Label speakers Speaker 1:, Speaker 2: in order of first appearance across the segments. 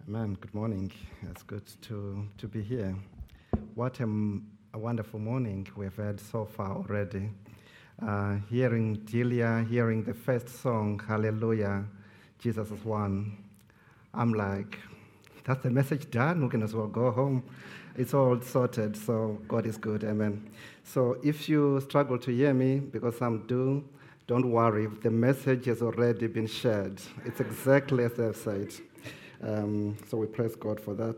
Speaker 1: Amen. Good morning. It's good to be here. What a wonderful morning we've had so far already. Hearing Delia, hearing the first song, Hallelujah, Jesus is one. I'm like, that's the message done. We can as well go home. It's all sorted, so God is good. Amen. So if you struggle to hear me, because some do, don't worry. The message has already been shared. It's exactly as I've said. So we praise God for that.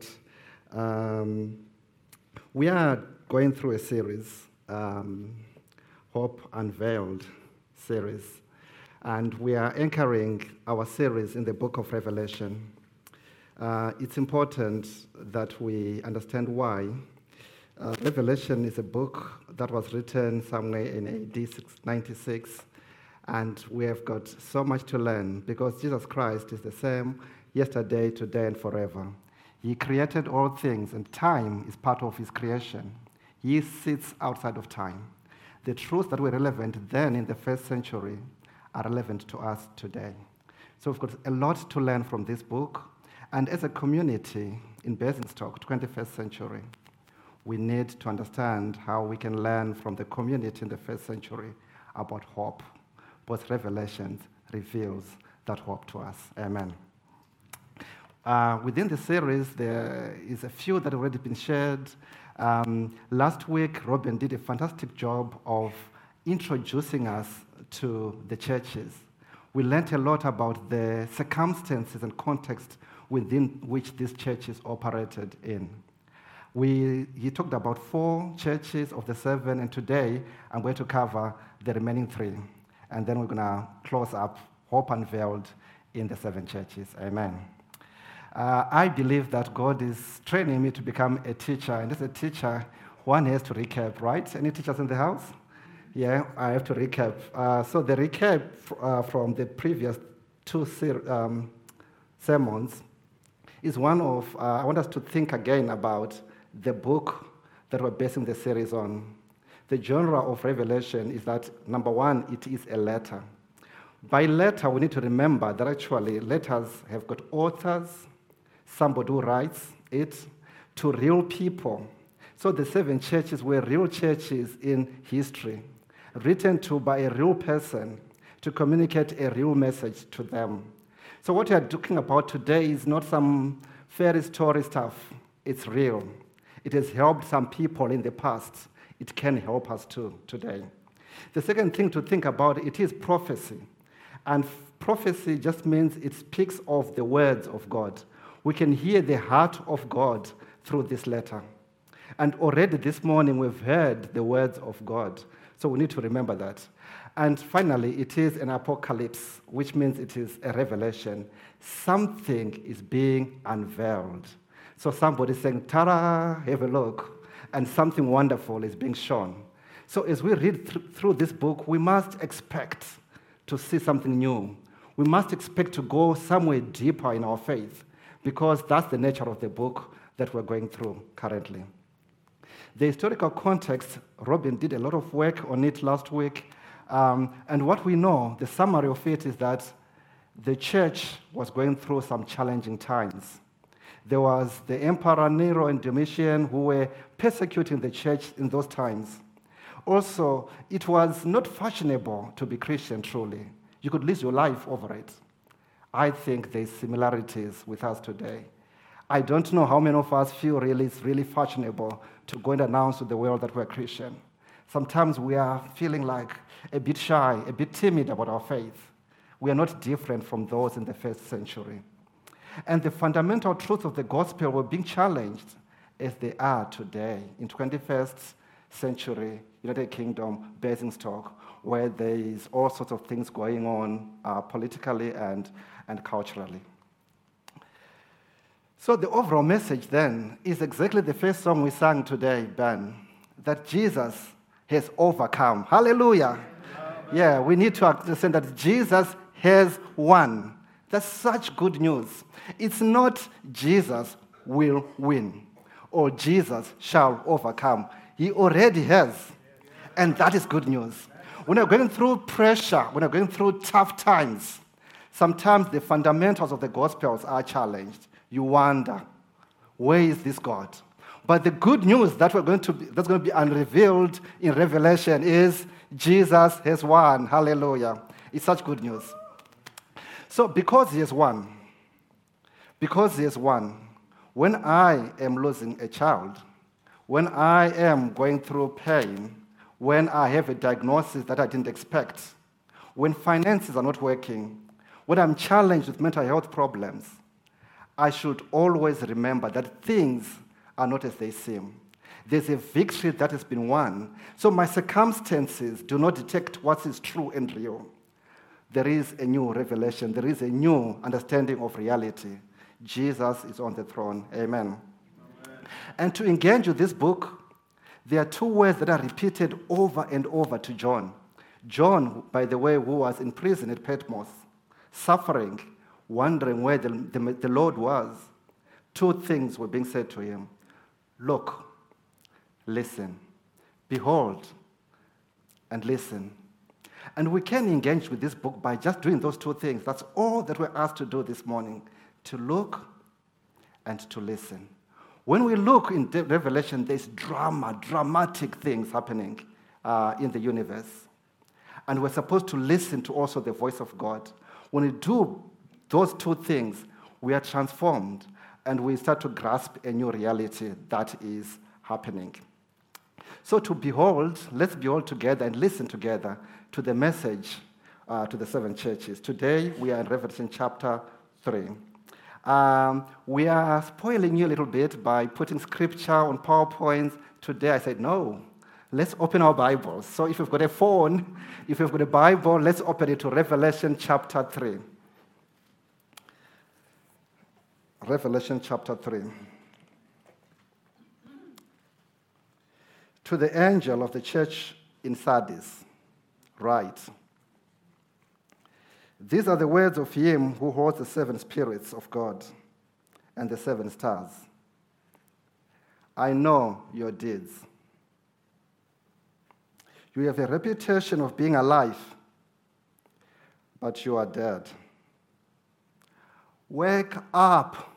Speaker 1: We are going through a series, Hope Unveiled series, and we are anchoring our series in the book of Revelation. It's important that we understand why. Revelation is a book that was written somewhere in AD 96, and we have got so much to learn because Jesus Christ is the same yesterday, today, and forever. He created all things, and time is part of his creation. He sits outside of time. The truths that were relevant then in the first century are relevant to us today. So we've got a lot to learn from this book, and as a community in Basingstoke, 21st century, we need to understand how we can learn from the community in the first century about hope. Both Revelations reveals that hope to us. Amen. Within the series, there is a few that have already been shared. Last week, Robin did a fantastic job of introducing us to the churches. We learned a lot about the circumstances and context within which these churches operated in. He talked about 4 churches of the 7, and today I'm going to cover the remaining 3. And then we're going to close up Hope Unveiled in the 7 churches. Amen. I believe that God is training me to become a teacher. And as a teacher, one has to recap, right? Any teachers in the house? Yeah, I have to recap. So the recap from the previous 2 sermons is one of, I want us to think again about the book that we're basing the series on. The genre of Revelation is that, number 1, it is a letter. By letter, we need to remember that actually letters have got authors, somebody who writes it, to real people. So the 7 churches were real churches in history, written to by a real person to communicate a real message to them. So what we are talking about today is not some fairy story stuff. It's real. It has helped some people in the past. It can help us too today. The second thing to think about, it is prophecy. And prophecy just means it speaks of the words of God. We can hear the heart of God through this letter. And already this morning we've heard the words of God. So we need to remember that. And finally, it is an apocalypse, which means it is a revelation. Something is being unveiled. So somebody's saying, ta-da, have a look. And something wonderful is being shown. So as we read through this book, we must expect to see something new. We must expect to go somewhere deeper in our faith, because that's the nature of the book that we're going through currently. The historical context, Robin did a lot of work on it last week. And what we know, the summary of it is that the church was going through some challenging times. There was the Emperor Nero and Domitian who were persecuting the church in those times. Also, it was not fashionable to be Christian truly. You could lose your life over it. I think there's similarities with us today. I don't know how many of us feel it's really fashionable to go and announce to the world that we're Christian. Sometimes we are feeling like a bit shy, a bit timid about our faith. We are not different from those in the first century. And the fundamental truths of the gospel were being challenged as they are today in 21st century United Kingdom, Basingstoke, where there is all sorts of things going on politically and culturally. So the overall message then is exactly the first song we sang today, Ben, that Jesus has overcome. Hallelujah. Yeah, we need to understand that Jesus has won. That's such good news. It's not Jesus will win or Jesus shall overcome. He already has. And that is good news. When we're going through pressure, when we're going through tough times, sometimes the fundamentals of the Gospels are challenged. You wonder, where is this God? But the good news that's going to be unrevealed in Revelation is Jesus has won. Hallelujah. It's such good news. So because he has won, when I am losing a child, when I am going through pain, when I have a diagnosis that I didn't expect, when finances are not working, when I'm challenged with mental health problems, I should always remember that things are not as they seem. There's a victory that has been won. So my circumstances do not detect what is true and real. There is a new revelation. There is a new understanding of reality. Jesus is on the throne. Amen. And to engage with this book, there are two words that are repeated over and over to John. John, by the way, who was in prison at Patmos, suffering, wondering where the Lord was. Two things were being said to him. Look, listen, behold, and listen. And we can engage with this book by just doing those two things. That's all that we're asked to do this morning, to look and to listen. When we look in Revelation, there's dramatic things happening in the universe. And we're supposed to listen to also the voice of God. When we do those two things, we are transformed and we start to grasp a new reality that is happening. So to behold, let's behold together and listen together to the message to the seven churches. Today, we are in Revelation chapter 3. We are spoiling you a little bit by putting scripture on PowerPoints. Today, I said, no, let's open our Bibles. So if you've got a phone, if you've got a Bible, let's open it to Revelation chapter 3. Revelation chapter 3. To the angel of the church in Sardis, write, these are the words of him who holds the seven spirits of God and the seven stars. I know your deeds. You have a reputation of being alive, but you are dead. Wake up.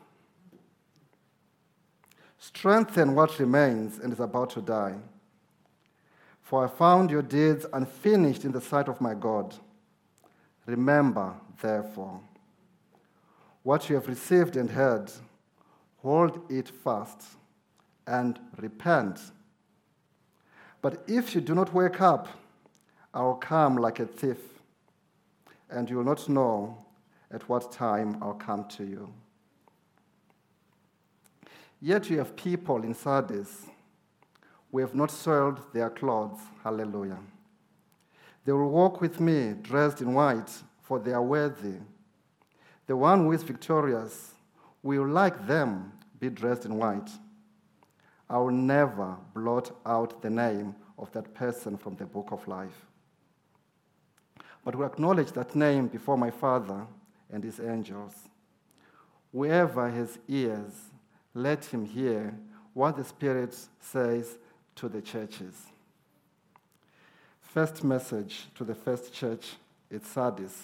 Speaker 1: Strengthen what remains and is about to die. For I found your deeds unfinished in the sight of my God. Remember, therefore, what you have received and heard, hold it fast and repent. But if you do not wake up, I will come like a thief, and you will not know at what time I'll come to you. Yet you have people in Sardis who have not soiled their clothes. Hallelujah. They will walk with me dressed in white, for they are worthy. The one who is victorious will, like them, be dressed in white. I will never blot out the name of that person from the book of life, but will acknowledge that name before my Father and his angels. Whoever has ears, let him hear what the Spirit says to the churches. First message to the first church, it's Sardis.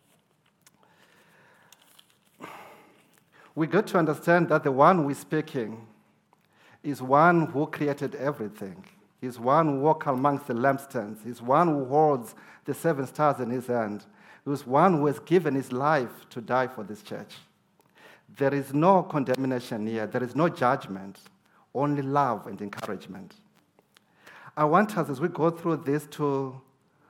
Speaker 1: We got to understand that the one who is speaking is one who created everything. He's one who walks amongst the lampstands. He's one who holds the seven stars in his hand. He's one who has given his life to die for this church. There is no condemnation here. There is no judgment, only love and encouragement. I want us, as we go through this, to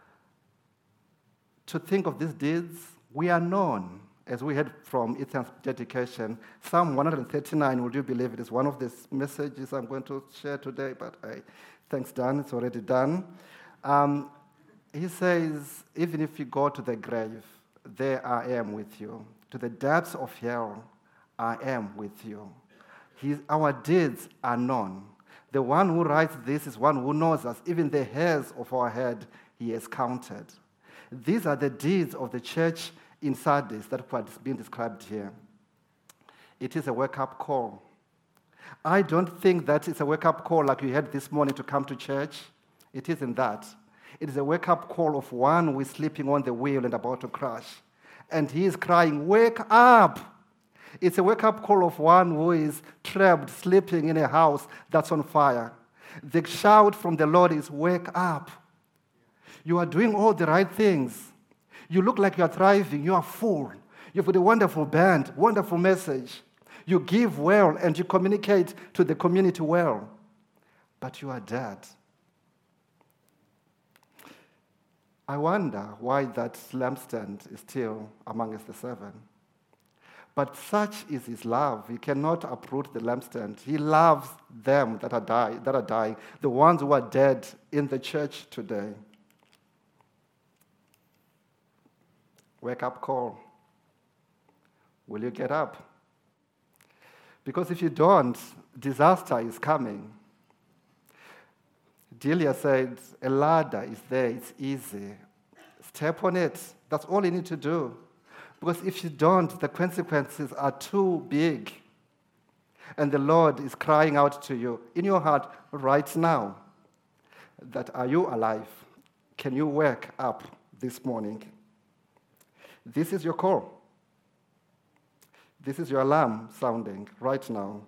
Speaker 1: think of these deeds. We are known, as we heard from Ethan's dedication. Psalm 139, would you believe it, is one of the messages I'm going to share today, but thanks, Dan, it's already done. He says, even if you go to the grave, there I am with you. To the depths of hell, I am with you. Our deeds are known. The one who writes this is one who knows us. Even the hairs of our head, he has counted. These are the deeds of the church in Sardis that has been described here. It is a wake-up call. I don't think that it's a wake-up call like you had this morning to come to church. It isn't that. It is a wake-up call of one who is sleeping on the wheel and about to crash. And he is crying, wake up! It's a wake-up call of one who is trapped, sleeping in a house that's on fire. The shout from the Lord is, wake up. You are doing all the right things. You look like you are thriving. You are full. You've got a wonderful band, wonderful message. You give well and you communicate to the community well. But you are dead. I wonder why that lampstand is still among us the seven. But such is his love. He cannot uproot the lampstand. He loves them that are dying, the ones who are dead in the church today. Wake up call. Will you get up? Because if you don't, disaster is coming. Delia said, a ladder is there, it's easy. Step on it. That's all you need to do. Because if you don't, the consequences are too big. And the Lord is crying out to you in your heart right now that, are you alive? Can you wake up this morning? This is your call. This is your alarm sounding right now.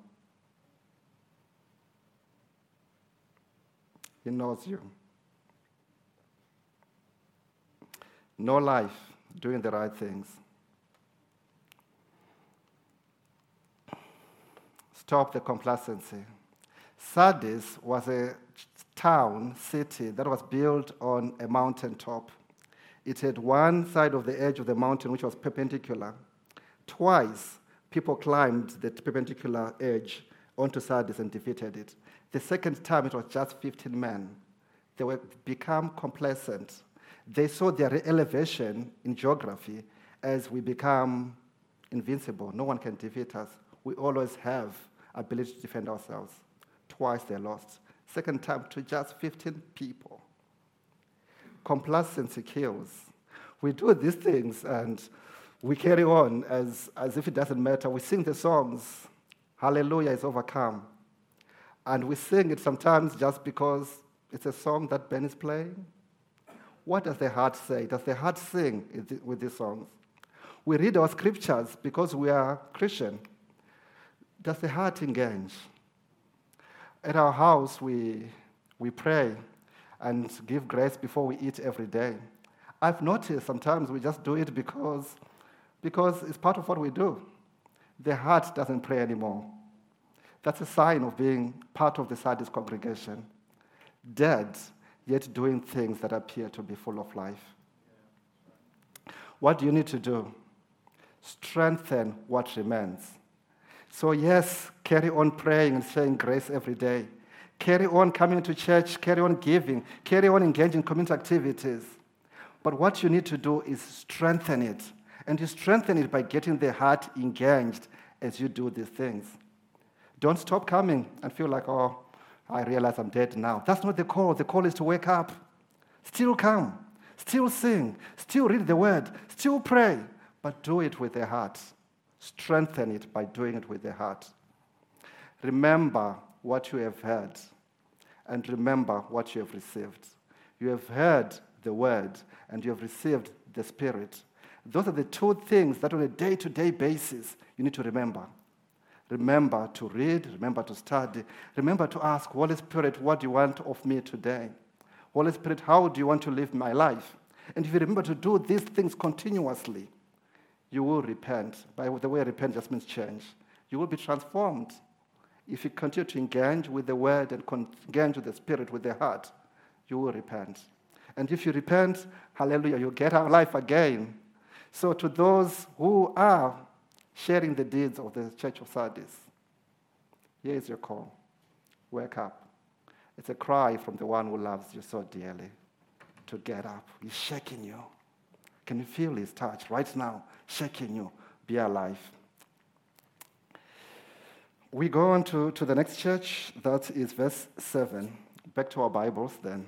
Speaker 1: He knows you. No life doing the right things. Stop the complacency. Sardis was a town, city, that was built on a mountaintop. It had one side of the edge of the mountain which was perpendicular. Twice, people climbed the perpendicular edge onto Sardis and defeated it. The second time, it was just 15 men. They were become complacent. They saw their elevation in geography as we become invincible. No one can defeat us. We always have ability to defend ourselves. Twice they lost. Second time to just 15 people. Complacency kills. We do these things and we carry on as if it doesn't matter. We sing the songs, Hallelujah is overcome. And we sing it sometimes just because it's a song that Ben is playing. What does the heart say? Does the heart sing with these songs? We read our scriptures because we are Christian. Does the heart engage? At our house, we pray and give grace before we eat every day. I've noticed sometimes we just do it because it's part of what we do. The heart doesn't pray anymore. That's a sign of being part of the Sardis congregation. Dead, yet doing things that appear to be full of life. What do you need to do? Strengthen what remains. So yes, carry on praying and saying grace every day. Carry on coming to church, carry on giving, carry on engaging in community activities. But what you need to do is strengthen it. And you strengthen it by getting the heart engaged as you do these things. Don't stop coming and feel like, oh, I realize I'm dead now. That's not the call. The call is to wake up. Still come. Still sing. Still read the word. Still pray. But do it with the heart. Strengthen it by doing it with the heart. Remember what you have heard. And remember what you have received. You have heard the word and you have received the Spirit. Those are the two things that on a day-to-day basis you need to remember. Remember to read, remember to study, remember to ask, Holy Spirit, what do you want of me today? Holy Spirit, how do you want to live my life? And if you remember to do these things continuously, you will repent. By the way, repent just means change. You will be transformed. If you continue to engage with the word and engage with the Spirit, with the heart, you will repent. And if you repent, hallelujah, you get our life again. So to those who are sharing the deeds of the Church of Sardis, here is your call. Wake up. It's a cry from the one who loves you so dearly to get up. He's shaking you. Can you feel his touch right now? Shaking you. Be alive. We go on to the next church. That is verse 7. Back to our Bibles then.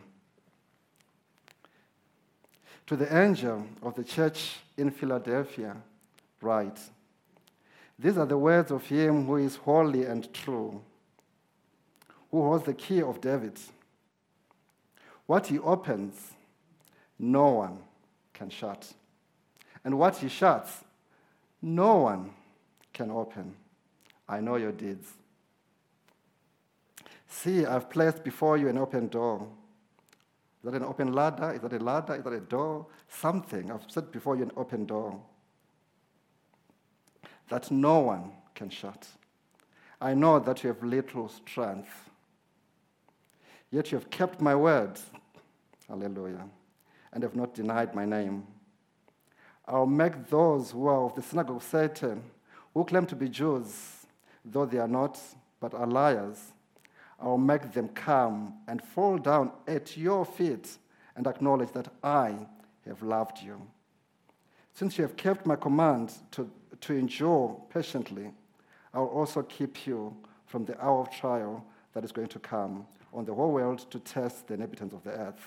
Speaker 1: To the angel of the church in Philadelphia, write, these are the words of him who is holy and true, who holds the key of David. What he opens, no one can shut. And what he shuts, no one can open. I know your deeds. See, I've placed before you an open door. Is that an open ladder? Is that a ladder? Is that a door? Something. I've set before you an open door that no one can shut. I know that you have little strength, yet you have kept my word. Hallelujah. And have not denied my name. I'll make those who are of the synagogue of Satan, who claim to be Jews, though they are not, but are liars, I'll make them come and fall down at your feet and acknowledge that I have loved you. Since you have kept my command to endure patiently, I will also keep you from the hour of trial that is going to come on the whole world to test the inhabitants of the earth.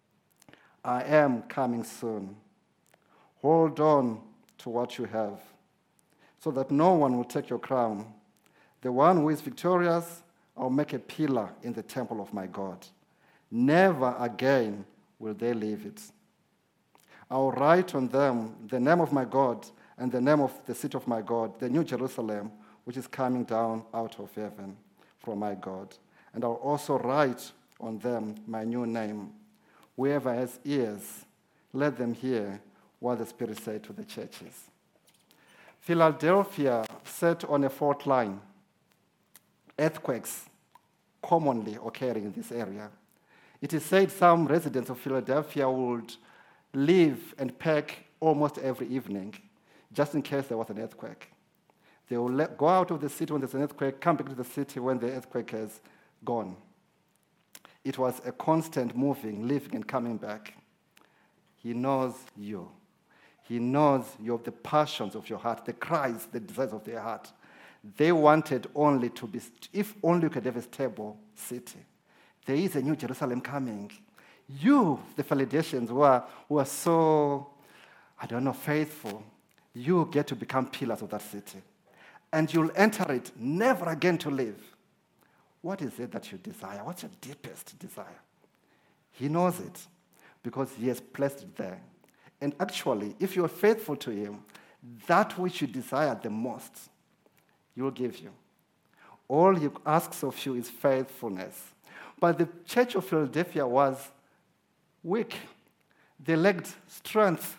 Speaker 1: I am coming soon. Hold on to what you have, so that no one will take your crown. The one who is victorious, I'll make a pillar in the temple of my God. Never again will they leave it. I'll write on them the name of my God and the name of the city of my God, the new Jerusalem, which is coming down out of heaven from my God. And I'll also write on them my new name. Whoever has ears, let them hear what the Spirit said to the churches. Philadelphia sat on a fault line. Earthquakes commonly occurring in this area. It is said some residents of Philadelphia would leave and pack almost every evening, just in case there was an earthquake. They will go out of the city when there's an earthquake, come back to the city when the earthquake has gone. It was a constant moving, leaving, and coming back. He knows you. He knows the passions of your heart, the cries, the desires of their heart. They wanted only to be, if only you could have a stable city. There is a new Jerusalem coming. You, the Philadelphians who are so, faithful, you get to become pillars of that city. And you'll enter it, never again to leave. What is it that you desire? What's your deepest desire? He knows it because he has placed it there. And actually, if you're faithful to him, that which you desire the most, he will give you. All he asks of you is faithfulness. But the church of Philadelphia was weak. They lacked strength,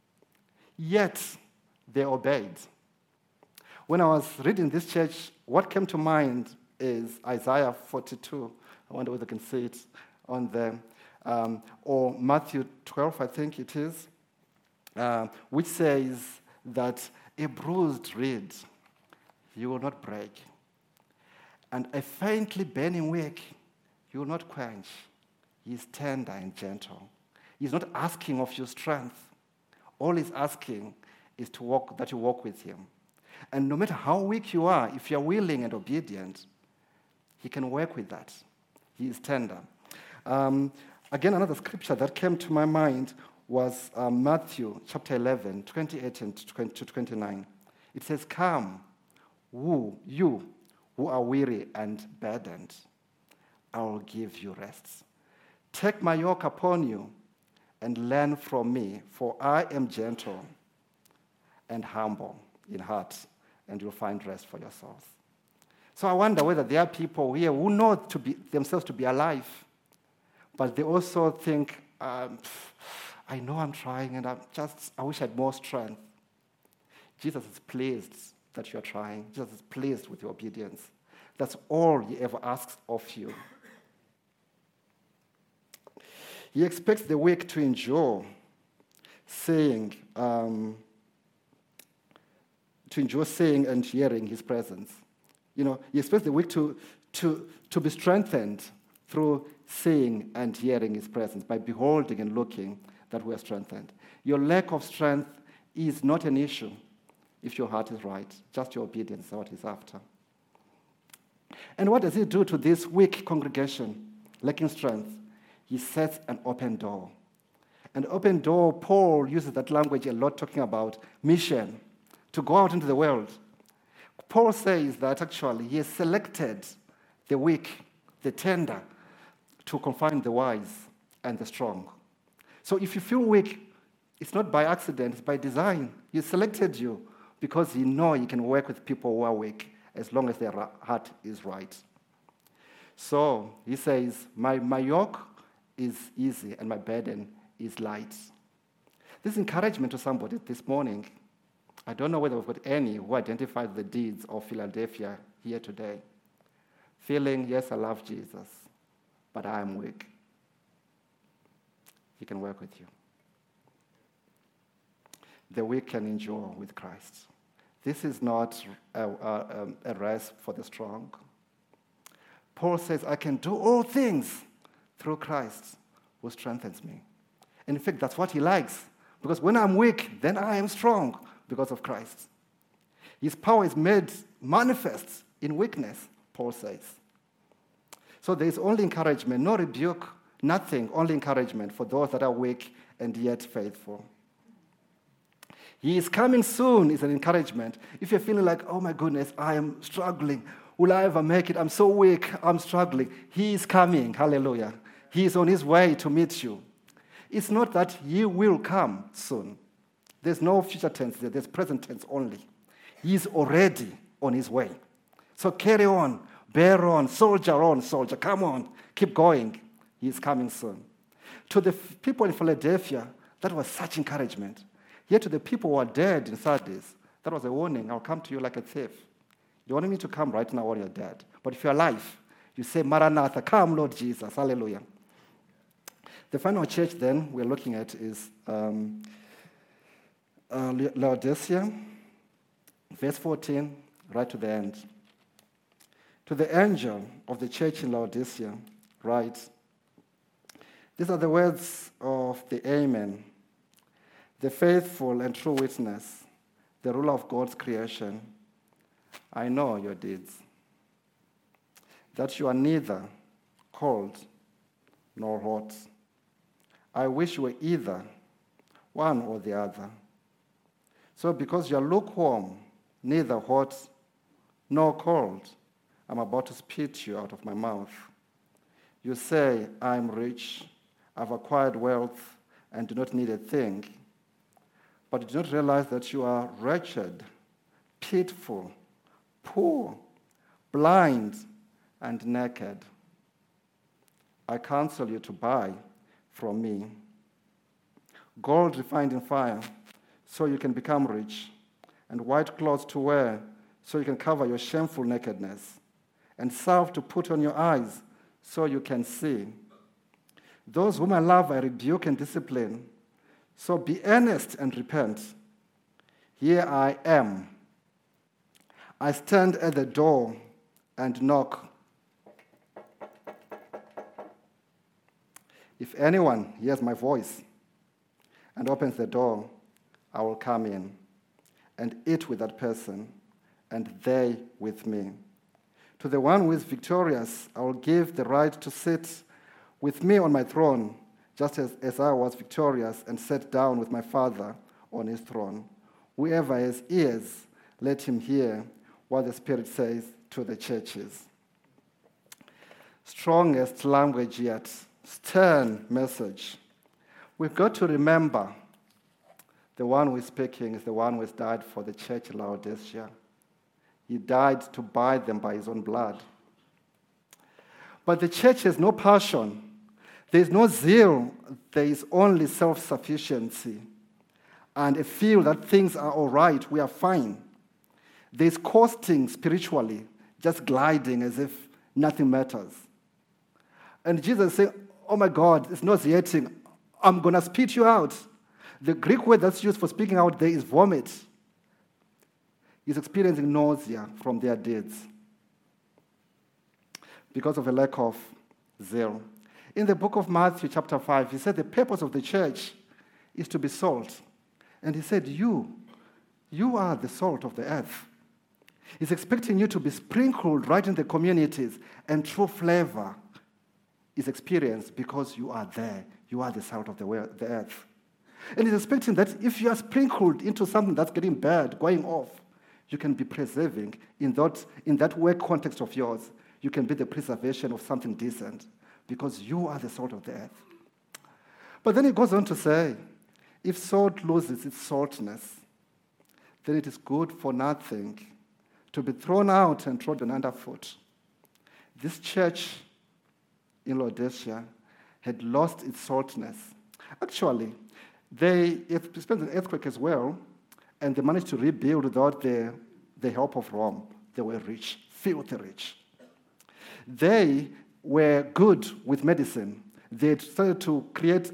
Speaker 1: yet they obeyed. When I was reading this church, what came to mind is Isaiah 42. I wonder whether I can see it on there. Or Matthew 12, I think it is, which says that a bruised reed you will not break, and a faintly burning wick you will not quench. He is tender and gentle. He's not asking of your strength. All he's asking is that you walk with him. And no matter how weak you are, if you're willing and obedient, he can work with that. He is tender. Again, another scripture that came to my mind was Matthew chapter 11, 28 and to 29. It says, "Come, you who are weary and burdened, I will give you rest. Take my yoke upon you and learn from me, for I am gentle and humble in heart, and you'll find rest for your souls." So I wonder whether there are people here who know themselves to be alive, but they also think, I know I'm trying, and I wish I had more strength. Jesus is pleased that you're trying. Jesus is pleased with your obedience. That's all he ever asks of you. He expects the weak to endure, seeing and hearing his presence. He expects the weak to be strengthened through seeing and hearing his presence, by beholding and looking that we are strengthened. Your lack of strength is not an issue if your heart is right. Just your obedience is what he's after. And what does he do to this weak congregation, lacking strength? He sets an open door. An open door, Paul uses that language a lot, talking about mission, to go out into the world. Paul says that actually he has selected the weak, the tender, to confine the wise and the strong. So if you feel weak, it's not by accident, it's by design. He selected you because he knows he can work with people who are weak as long as their heart is right. So he says, my yoke is easy and my burden is light. This encouragement to somebody this morning. I don't know whether we've got any who identify the deeds of Philadelphia here today. Feeling, yes, I love Jesus, but I am weak. He can work with you. The weak can endure with Christ. This is not a race for the strong. Paul says, I can do all things through Christ who strengthens me. And in fact, that's what he likes. Because when I'm weak, then I am strong because of Christ. His power is made manifest in weakness, Paul says. So there is only encouragement, no rebuke, nothing, only encouragement for those that are weak and yet faithful. He is coming soon is an encouragement. If you're feeling like, oh my goodness, I am struggling. Will I ever make it? I'm so weak, I'm struggling. He is coming, hallelujah. He is on his way to meet you. It's not that he will come soon. There's no future tense there, there's present tense only. He is already on his way. So carry on, bear on, soldier, come on, keep going. He is coming soon. To the people in Philadelphia, that was such encouragement. Yet to the people who are dead in Sardis, that was a warning. I'll come to you like a thief. You want me to come right now or you're dead. But if you're alive, you say, Maranatha, come, Lord Jesus. Hallelujah. The final church then we're looking at is Laodicea, verse 14, right to the end. To the angel of the church in Laodicea, write, these are the words of the Amen, the faithful and true witness, the ruler of God's creation. I know your deeds, that you are neither cold nor hot. I wish you were either one or the other. So because you are lukewarm, neither hot nor cold, I'm about to spit you out of my mouth. You say, I'm rich, I've acquired wealth, and do not need a thing. But you do not realize that you are wretched, pitiful, poor, blind, and naked. I counsel you to buy from me gold refined in fire, so you can become rich, and white clothes to wear, so you can cover your shameful nakedness, and salve to put on your eyes, so you can see. Those whom I love I rebuke and discipline, so be earnest and repent. Here I am. I stand at the door and knock. If anyone hears my voice and opens the door, I will come in and eat with that person, and they with me. To the one who is victorious, I will give the right to sit with me on my throne, just as I was victorious and sat down with my Father on his throne. Whoever has ears, let him hear what the Spirit says to the churches. Strongest language yet, stern message. We've got to remember the one who is speaking is the one who has died for the church in Laodicea. He died to buy them by his own blood. But the church has no passion. There is no zeal. There is only self-sufficiency and a feel that things are all right, we are fine. There is coasting spiritually, just gliding as if nothing matters. And Jesus said, oh my God, it's nauseating. I'm going to spit you out. The Greek word that's used for speaking out there is vomit. He's experiencing nausea from their deeds because of a lack of zeal. In the book of Matthew chapter 5, he said the purpose of the church is to be salt. And he said, you are the salt of the earth. He's expecting you to be sprinkled right in the communities, and true flavor is experienced because you are there. You are the salt of the earth. And he's expecting that if you are sprinkled into something that's getting bad, going off, you can be preserving in that work context of yours. You can be the preservation of something decent because you are the salt of the earth. But then he goes on to say, if salt loses its saltness, then it is good for nothing, to be thrown out and trodden underfoot. This church in Laodicea had lost its saltness. Actually, they experienced an earthquake as well, and they managed to rebuild without the help of Rome. They were rich, filthy rich. They were good with medicine. They had started to create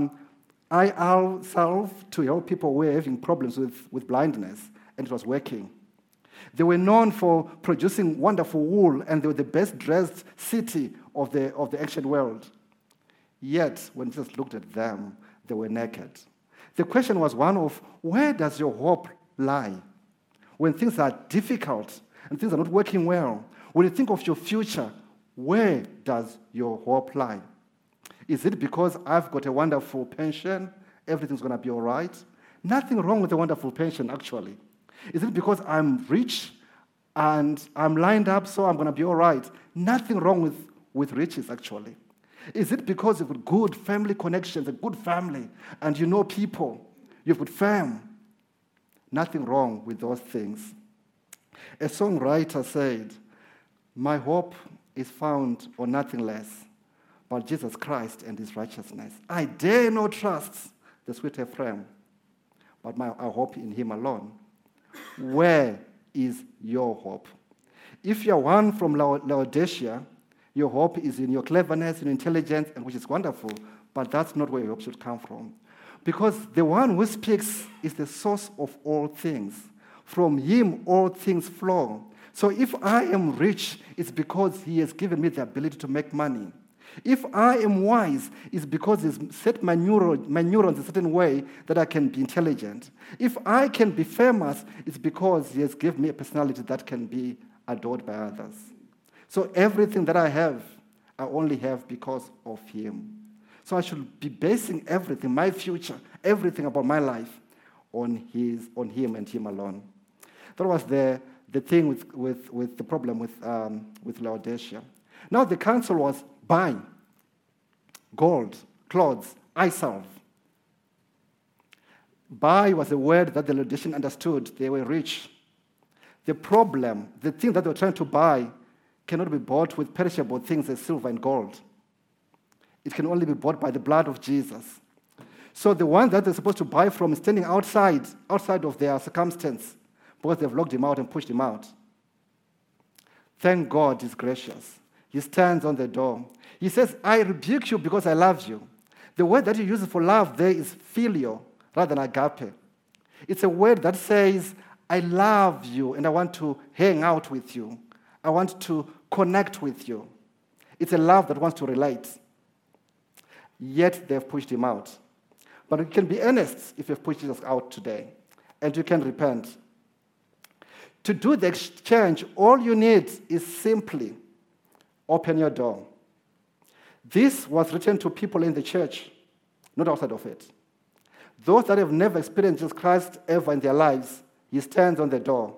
Speaker 1: IR salve to help people who were having problems with blindness, and it was working. They were known for producing wonderful wool, and they were the best-dressed city of the ancient world. Yet, when Jesus looked at them, they were naked. The question was one of, where does your hope lie? When things are difficult and things are not working well, when you think of your future, where does your hope lie? Is it because I've got a wonderful pension, everything's going to be all right? Nothing wrong with a wonderful pension, actually. Is it because I'm rich and I'm lined up, so I'm going to be all right? Nothing wrong with riches, actually. Is it because you've got good family connections, a good family, and you know people, you've got fame? Nothing wrong with those things. A songwriter said, "My hope is found on nothing less but Jesus Christ and his righteousness. I dare not trust the sweet Ephraim, but I hope in him alone." Where is your hope? If you're one from Laodicea, your hope is in your cleverness, in intelligence, and which is wonderful, but that's not where your hope should come from. Because the one who speaks is the source of all things. From him all things flow. So if I am rich, it's because he has given me the ability to make money. If I am wise, it's because he's set my neurons a certain way that I can be intelligent. If I can be famous, it's because he has given me a personality that can be adored by others. So everything that I have, I only have because of him. So I should be basing everything, my future, everything about my life, on him and him alone. That was the thing with the problem with Laodicea. Now the counsel was buy gold, clothes, eye salve. Buy was a word that the Laodiceans understood. They were rich. The problem, the thing that they were trying to buy, cannot be bought with perishable things as silver and gold. It can only be bought by the blood of Jesus. So the one that they're supposed to buy from is standing outside of their circumstance, because they've locked him out and pushed him out. Thank God he's gracious. He stands on the door. He says, "I rebuke you because I love you." The word that he uses for love there is phileo rather than agape. It's a word that says, "I love you and I want to hang out with you. I want to connect with you." It's a love that wants to relate. Yet they've pushed him out. But you can be earnest if you've pushed Jesus out today, and you can repent. To do the exchange, all you need is simply open your door. This was written to people in the church, not outside of it. Those that have never experienced Jesus Christ ever in their lives, he stands on the door.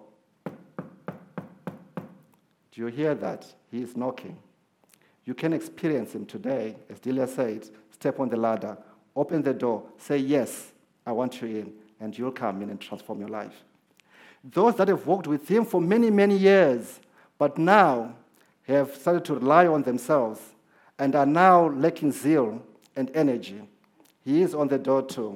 Speaker 1: Do you hear that? He is knocking. You can experience him today, as Delia said. Step on the ladder, open the door, say, "Yes, I want you in," and you'll come in and transform your life. Those that have walked with him for many, many years, but now have started to rely on themselves and are now lacking zeal and energy, he is on the door too.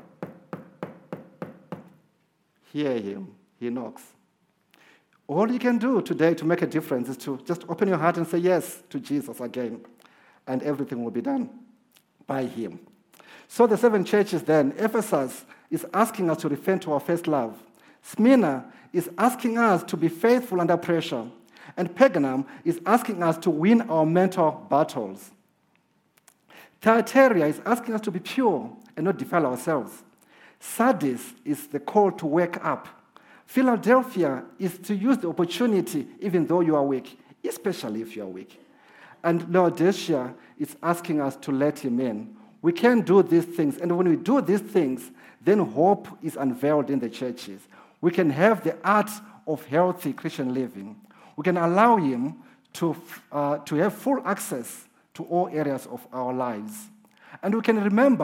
Speaker 1: Hear him. He knocks. All you can do today to make a difference is to just open your heart and say yes to Jesus again, and everything will be done by him. So the 7 churches then, Ephesus is asking us to return to our first love. Smyrna is asking us to be faithful under pressure. And Pergamum is asking us to win our mental battles. Thyatira is asking us to be pure and not defile ourselves. Sardis is the call to wake up. Philadelphia is to use the opportunity even though you are weak, especially if you are weak. And Laodicea is asking us to let him in. We can do these things, and when we do these things, then hope is unveiled in the churches. We can have the art of healthy Christian living. We can allow him to have full access to all areas of our lives. And we can remember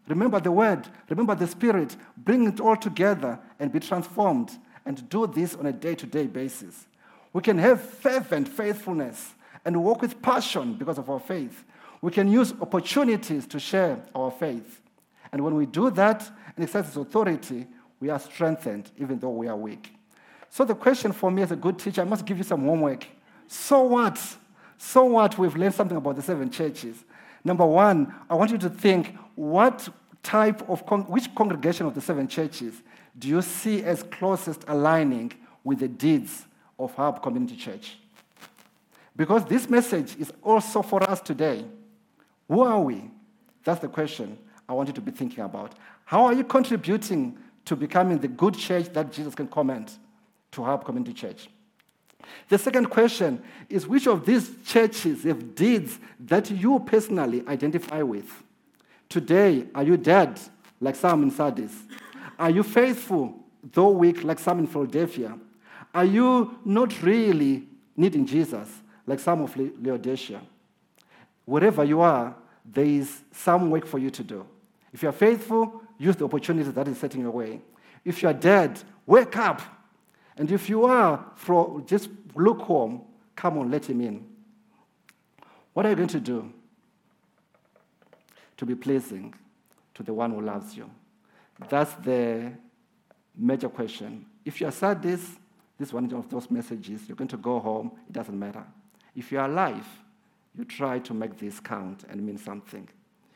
Speaker 1: remember the Word, remember the Spirit, bring it all together and be transformed, and do this on a day-to-day basis. We can have fervent faithfulness and walk with passion because of our faith. We can use opportunities to share our faith. And when we do that and exercise authority, we are strengthened even though we are weak. So the question for me as a good teacher, I must give you some homework. So what? So what? We've learned something about the 7 churches. Number 1, I want you to think, which congregation of the 7 churches do you see as closest aligning with the deeds of Hub Community Church? Because this message is also for us today. Who are we? That's the question I want you to be thinking about. How are you contributing to becoming the good church that Jesus can commend to Hub Community Church? The second question is, which of these churches have deeds that you personally identify with? Today, are you dead, like some in Sardis? Are you faithful, though weak, like some in Philadelphia? Are you not really needing Jesus, like some of Laodicea? Wherever you are, there is some work for you to do. If you are faithful, use the opportunity that is setting your way. If you are dead, wake up. And if you are just lukewarm, come on, let him in. What are you going to do to be pleasing to the one who loves you? That's the major question. If you are sad, this is one of those messages. You're going to go home, it doesn't matter. If you are alive, you try to make this count and mean something.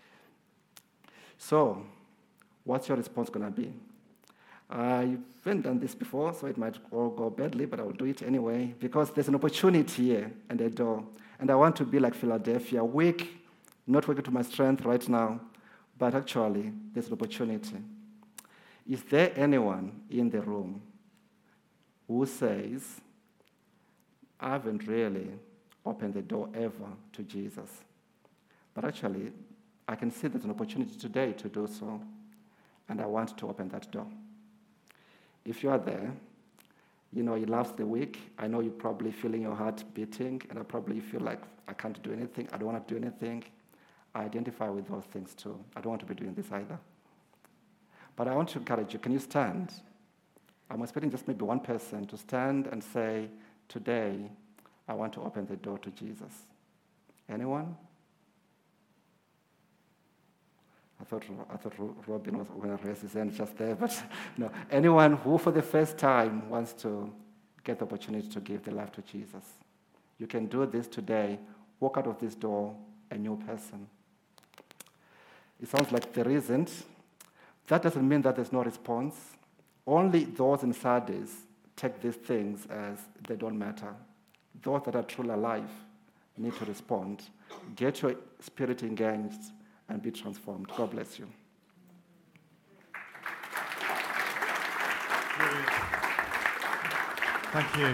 Speaker 1: So, what's your response going to be? I haven't done this before, so it might all go badly, but I will do it anyway, because there's an opportunity here and a door. And I want to be like Philadelphia, weak, not working to my strength right now, but actually, there's an opportunity. Is there anyone in the room who says, I haven't really opened the door ever to Jesus, but actually, I can see there's an opportunity today to do so, and I want to open that door? If you are there, you last the week, I know you're probably feeling your heart beating, and I probably feel like I can't do anything, I don't want to do anything. I identify with those things too. I don't want to be doing this either. But I want to encourage you, can you stand? I'm expecting just maybe one person to stand and say, today, I want to open the door to Jesus. Anyone? I thought Robin was going to raise his hand just there, but no. Anyone who for the first time wants to get the opportunity to give their life to Jesus. You can do this today. Walk out of this door a new person. It sounds like there isn't. That doesn't mean that there's no response. Only those in Sardis take these things as they don't matter. Those that are truly alive need to respond. Get your spirit engaged and be transformed. God bless you.
Speaker 2: Thank you.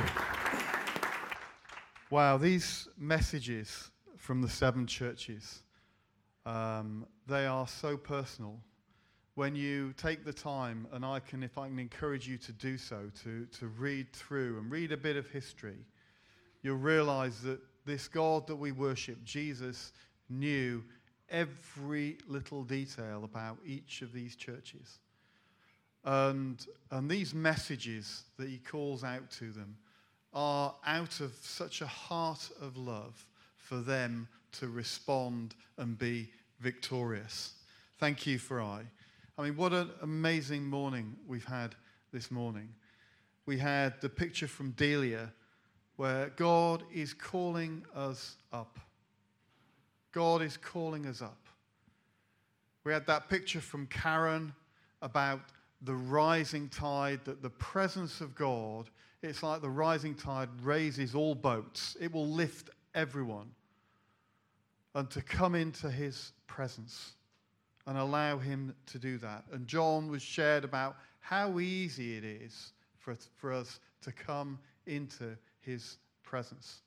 Speaker 2: Wow, these messages from the 7 churches, they are so personal. When you take the time, and if I can encourage you to do so, to read through and read a bit of history, you'll realize that this God that we worship, Jesus, knew every little detail about each of these churches. And these messages that he calls out to them are out of such a heart of love for them to respond and be victorious. Thank you for I mean, what an amazing morning we've had this morning. We had the picture from Delia where God is calling us up. God is calling us up. We had that picture from Karen about the rising tide, that the presence of God, it's like the rising tide raises all boats. It will lift everyone. And to come into his presence and allow him to do that. And John was shared about how easy it is for us to come into his presence.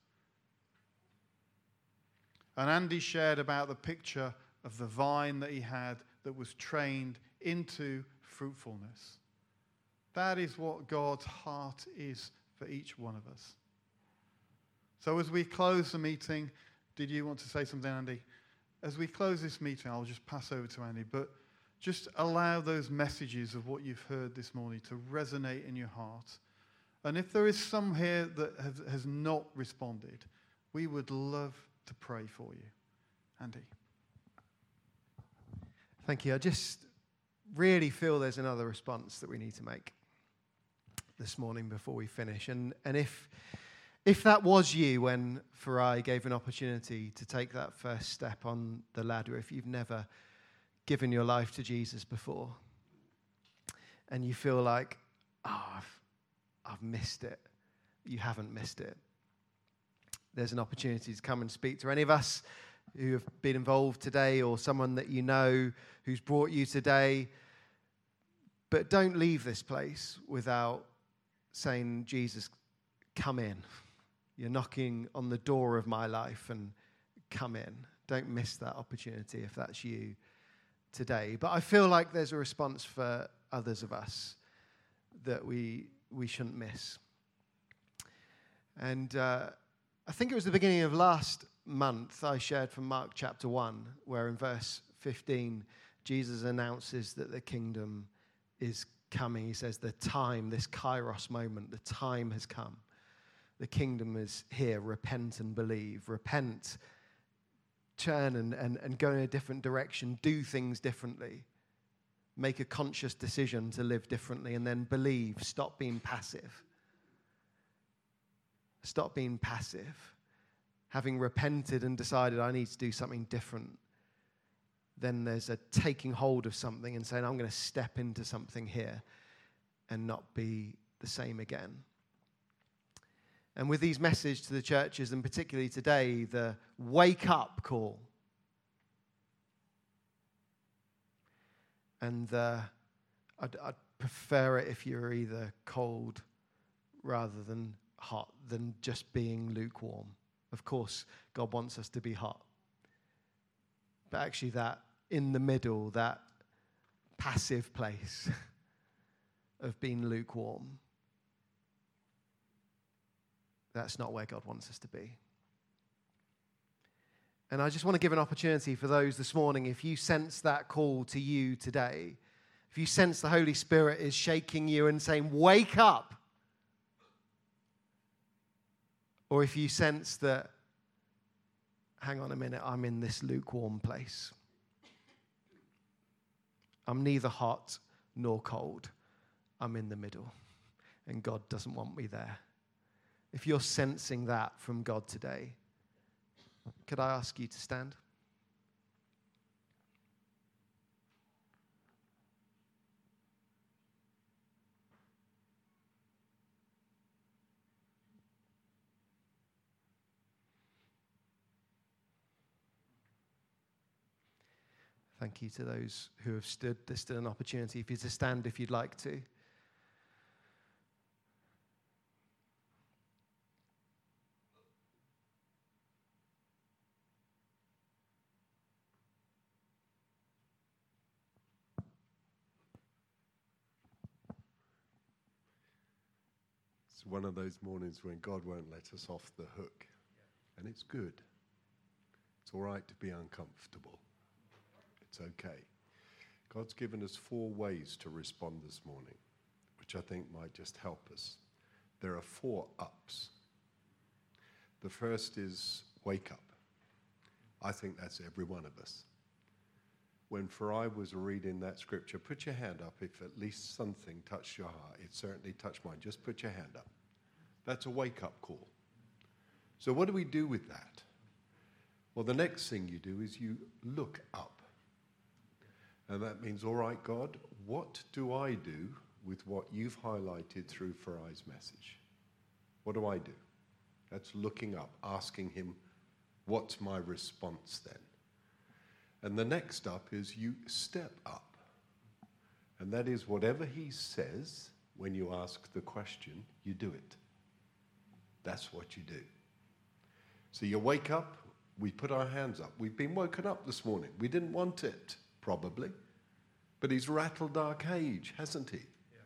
Speaker 2: And Andy shared about the picture of the vine that he had that was trained into fruitfulness. That is what God's heart is for each one of us. So as we close the meeting, did you want to say something, Andy? As we close this meeting, I'll just pass over to Andy, but Just allow those messages of what you've heard this morning to resonate in your heart. And if there is some here that has not responded, we would love to pray for you. Andy.
Speaker 3: Thank you. I just really feel there's another response that we need to make this morning before we finish. And if that was you when Farai gave an opportunity to take that first step on the ladder, if you've never given your life to Jesus before and you feel like, I've missed it, you haven't missed it. There's an opportunity to come and speak to any of us who have been involved today or someone that you know who's brought you today. But don't leave this place without saying, Jesus, come in. You're knocking on the door of my life and come in. Don't miss that opportunity if that's you today. But I feel like there's a response for others of us that we shouldn't miss. And I think it was the beginning of last month I shared from Mark chapter 1, where in verse 15, Jesus announces that the kingdom is coming. He says the time, this kairos moment, the time has come. The kingdom is here. Repent and believe. Repent, turn and go in a different direction. Do things differently. Make a conscious decision to live differently, and then believe. Stop being passive. Stop being passive. Having repented and decided I need to do something different, then there's a taking hold of something and saying, I'm going to step into something here and not be the same again. And with these messages to the churches, and particularly today, the wake up call. And I'd prefer it if you're either cold rather than hot, than just being lukewarm. Of course, God wants us to be hot. But actually that in the middle, that passive place of being lukewarm, that's not where God wants us to be. And I just want to give an opportunity for those this morning, if you sense that call to you today, if you sense the Holy Spirit is shaking you and saying, wake up, or if you sense that, hang on a minute, I'm in this lukewarm place. I'm neither hot nor cold. I'm in the middle, and God doesn't want me there. If you're sensing that from God today, could I ask you to stand? Thank you to those who have stood. There's still an opportunity for you to stand if you'd like to.
Speaker 4: It's one of those mornings when God won't let us off the hook. And it's good. It's all right to be uncomfortable. It's okay. God's given us 4 ways to respond this morning, which I think might just help us. There are 4 ups. The first is wake up. I think that's every one of us. When Farai was reading that scripture, put your hand up if at least something touched your heart. It certainly touched mine. Just put your hand up. That's a wake-up call. So what do we do with that? Well, the next thing you do is you look up. And that means, all right, God, what do I do with what you've highlighted through Farai's message? What do I do? That's looking up, asking him, what's my response then? And the next up is you step up. And that is whatever he says, when you ask the question, you do it. That's what you do. So you wake up, we put our hands up. We've been woken up this morning. We didn't want it, probably. But he's rattled our cage, hasn't he? Yeah.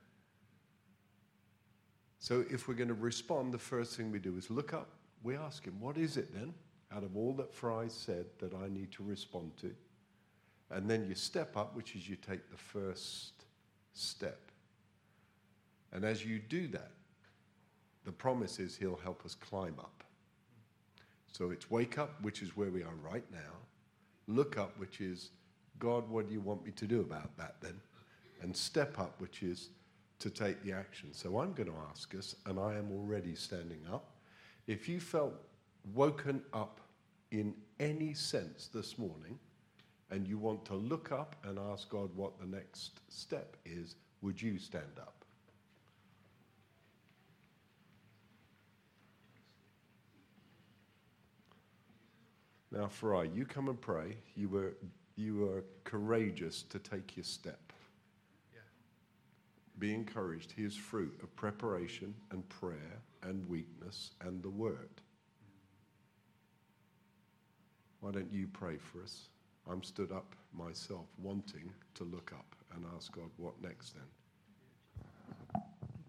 Speaker 4: So if we're going to respond, the first thing we do is look up. We ask him, what is it then, out of all that Farai said, that I need to respond to? And then you step up, which is you take the first step. And as you do that, the promise is he'll help us climb up. So it's wake up, which is where we are right now. Look up, which is, God, what do you want me to do about that then? And step up, which is to take the action. So I'm going to ask us, and I am already standing up, if you felt woken up in any sense this morning, and you want to look up and ask God what the next step is, would you stand up? Now, Farai, you come and pray. You were courageous to take your step.
Speaker 3: Yeah.
Speaker 4: Be encouraged. Here's fruit of preparation and prayer and weakness and the word. Why don't you pray for us? I'm stood up myself, wanting to look up and ask God, what next then?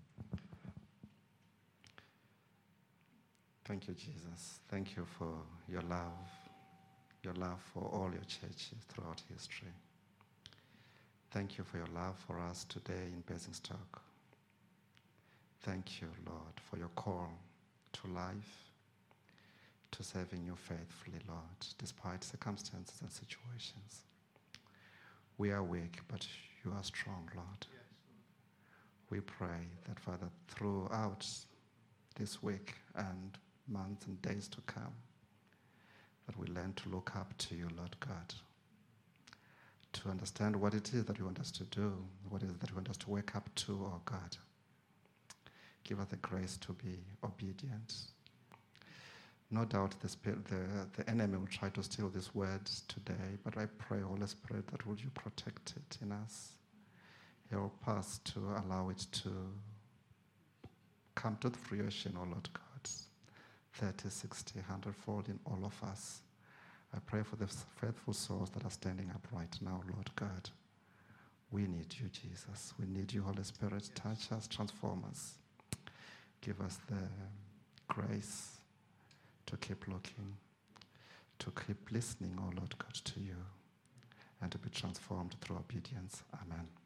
Speaker 1: Thank you, Jesus. Thank you for your love for all your churches throughout history. Thank you for your love for us today in Basingstoke. Thank you, Lord, for your call to life, to serving you faithfully, Lord, despite circumstances and situations. We are weak, but you are strong, Lord.
Speaker 3: Yes.
Speaker 1: We pray that, Father, throughout this week and months and days to come, that we learn to look up to you, Lord God, to understand what it is that you want us to do, what it is that you want us to wake up to, oh God. Give us the grace to be obedient. No doubt the enemy will try to steal these words today, but I pray, Holy Spirit, that would you protect it in us. Help us to allow it to come to fruition, oh Lord God. 30, 60, 100-fold in all of us. I pray for the faithful souls that are standing up right now, Lord God. We need you, Jesus. We need you, Holy Spirit. Touch us, transform us. Give us the grace to keep looking, to keep listening, oh Lord God, to you, and to be transformed through obedience. Amen.